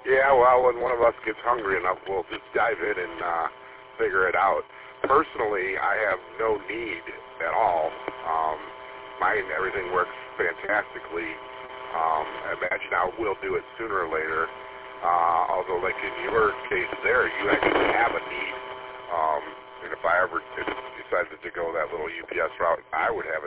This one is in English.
Yeah, well, when one of us gets hungry enough, we'll just dive in and figure it out. Personally, I have no need at all. Mine, everything works fantastically. I imagine I will do it sooner or later. Although, like in your case there, you actually have a need. And if I ever decided to go that little UPS route, I would have